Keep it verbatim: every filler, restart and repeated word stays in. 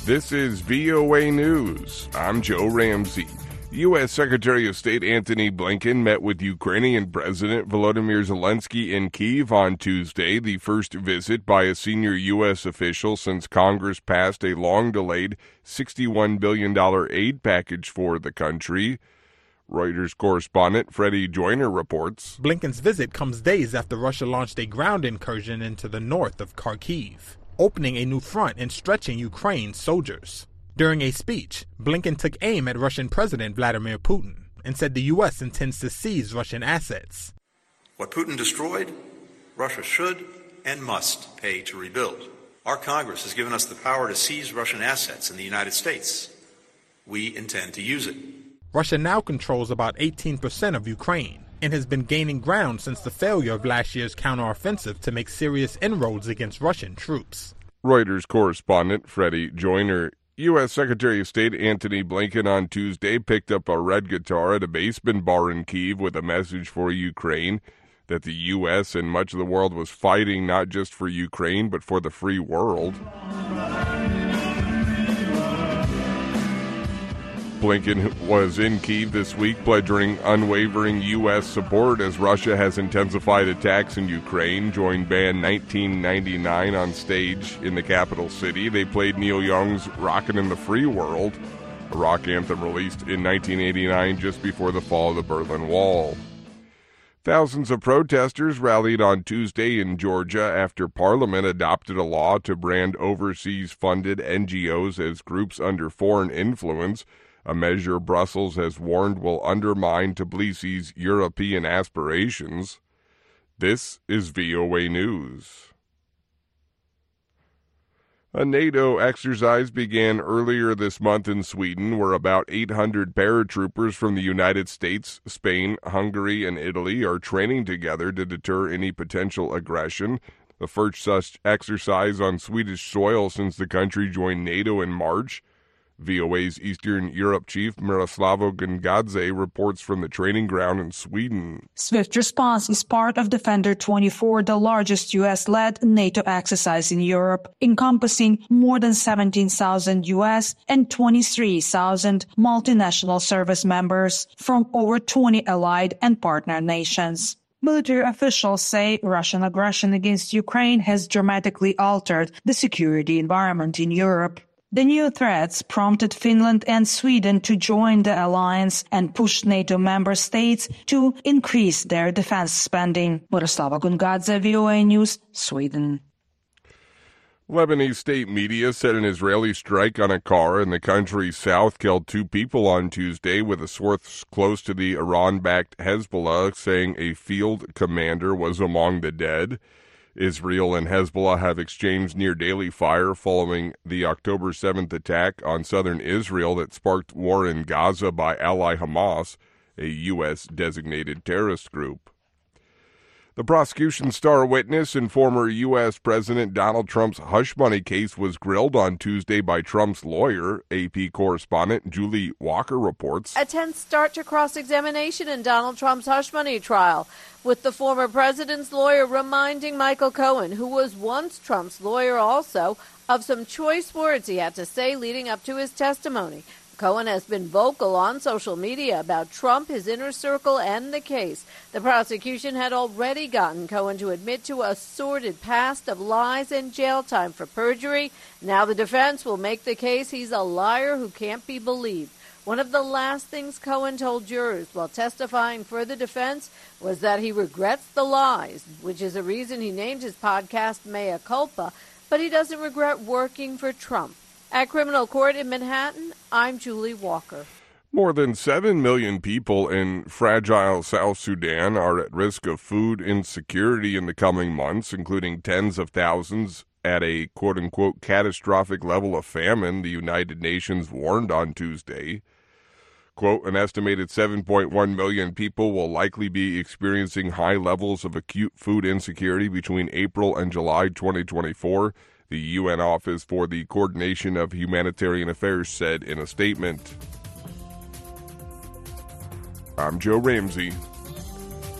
This is V O A News. I'm Joe Ramsey. U S. Secretary of State Antony Blinken met with Ukrainian President Volodymyr Zelensky in Kyiv on Tuesday, the first visit by a senior U S official since Congress passed a long-delayed sixty-one billion dollars aid package for the country. Reuters correspondent Freddie Joyner reports. Blinken's visit comes days after Russia launched a ground incursion into the north of Kharkiv, opening a new front and stretching Ukraine's soldiers. During a speech, Blinken took aim at Russian President Vladimir Putin and said the U S intends to seize Russian assets. What Putin destroyed, Russia should and must pay to rebuild. Our Congress has given us the power to seize Russian assets in the United States. We intend to use it. Russia now controls about eighteen percent of Ukraine and has been gaining ground since the failure of last year's counteroffensive to make serious inroads against Russian troops. Reuters correspondent Freddie Joyner. U S. Secretary of State Antony Blinken on Tuesday picked up a red guitar at a basement bar in Kyiv with a message for Ukraine that the U S and much of the world was fighting not just for Ukraine but for the free world. Blinken was in Kyiv this week pledging unwavering U S support as Russia has intensified attacks in Ukraine, joined band nineteen ninety-nine on stage in the capital city. They played Neil Young's Rockin' in the Free World, a rock anthem released in nineteen eighty-nine just before the fall of the Berlin Wall. Thousands of protesters rallied on Tuesday in Georgia after Parliament adopted a law to brand overseas-funded N G Os as groups under foreign influence, a measure Brussels has warned will undermine Tbilisi's European aspirations. This is V O A News. A NATO exercise began earlier this month in Sweden, where about eight hundred paratroopers from the United States, Spain, Hungary, and Italy are training together to deter any potential aggression. The first such exercise on Swedish soil since the country joined NATO in March. V O A's Eastern Europe chief Miroslava Gungadze reports from the training ground in Sweden. Swift Response is part of Defender twenty-four, the largest U S-led NATO exercise in Europe, encompassing more than seventeen thousand U S and twenty-three thousand multinational service members from over twenty allied and partner nations. Military officials say Russian aggression against Ukraine has dramatically altered the security environment in Europe. The new threats prompted Finland and Sweden to join the alliance and pushed NATO member states to increase their defense spending. Miroslava Gungadze, V O A News, Sweden. Lebanese state media said an Israeli strike on a car in the country's south killed two people on Tuesday, with a source close to the Iran-backed Hezbollah saying a field commander was among the dead. Israel and Hezbollah have exchanged near-daily fire following the October seventh attack on southern Israel that sparked war in Gaza by ally Hamas, a U S-designated terrorist group. The prosecution's star witness and former U S. President Donald Trump's hush money case was grilled on Tuesday by Trump's lawyer. A P correspondent Julie Walker reports. A tense start to cross-examination in Donald Trump's hush money trial, with the former president's lawyer reminding Michael Cohen, who was once Trump's lawyer also, of some choice words he had to say leading up to his testimony. Cohen has been vocal on social media about Trump, his inner circle, and the case. The prosecution had already gotten Cohen to admit to a sordid past of lies and jail time for perjury. Now the defense will make the case he's a liar who can't be believed. One of the last things Cohen told jurors while testifying for the defense was that he regrets the lies, which is a reason he named his podcast Mea Culpa, but he doesn't regret working for Trump. At criminal court in Manhattan, I'm Julie Walker. More than seven million people in fragile South Sudan are at risk of food insecurity in the coming months, including tens of thousands at a quote-unquote catastrophic level of famine, the United Nations warned on Tuesday. Quote, an estimated seven point one million people will likely be experiencing high levels of acute food insecurity between April and July twenty twenty-four, the U N Office for the Coordination of Humanitarian Affairs said in a statement. I'm Joe Ramsey.